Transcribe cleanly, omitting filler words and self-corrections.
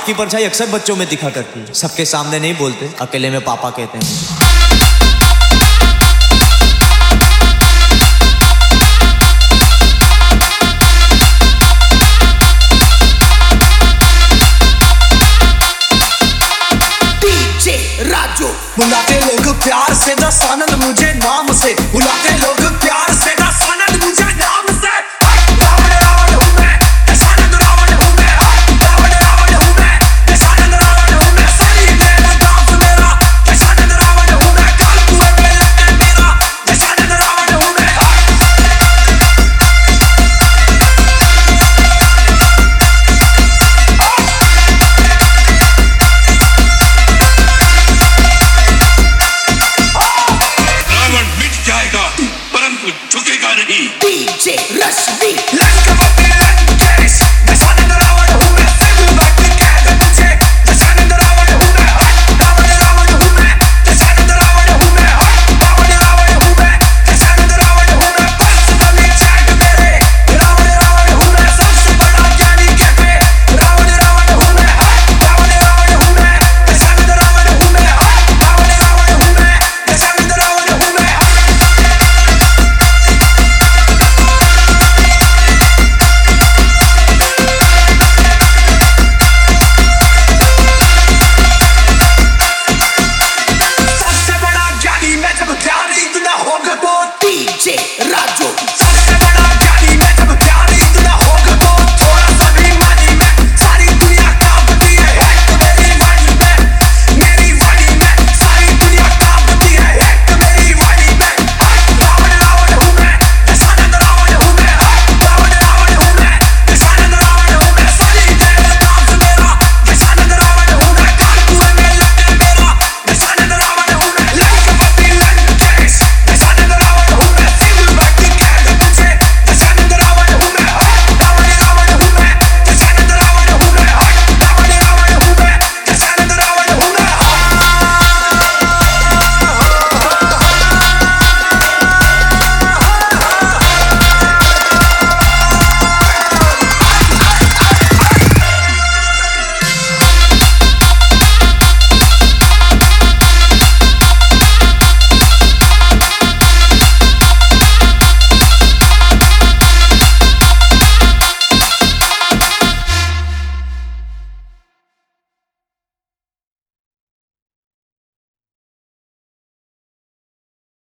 की परछाई अक्सर बच्चों में दिखा करती है। सबके सामने नहीं बोलते, अकेले में पापा कहते हैं। बुलाते लोग प्यार से दस आनंद मुझे नाम से, बुलाते लोग प्यार से दस आनंद मुझे नाम से। रावण रावण हूँ मैं, दशानंद रावण हूँ मैं। रावण रावण हूँ मैं, दशानंद रावण हूँ मैं। सही मेरा दाम मेरा, दशानंद रावण हूँ मैं। काल कुएं में लगने मेरा, दशानंद रावण हूँ मैं। परंतु झुकेगा नहीं। डीजे रश्मि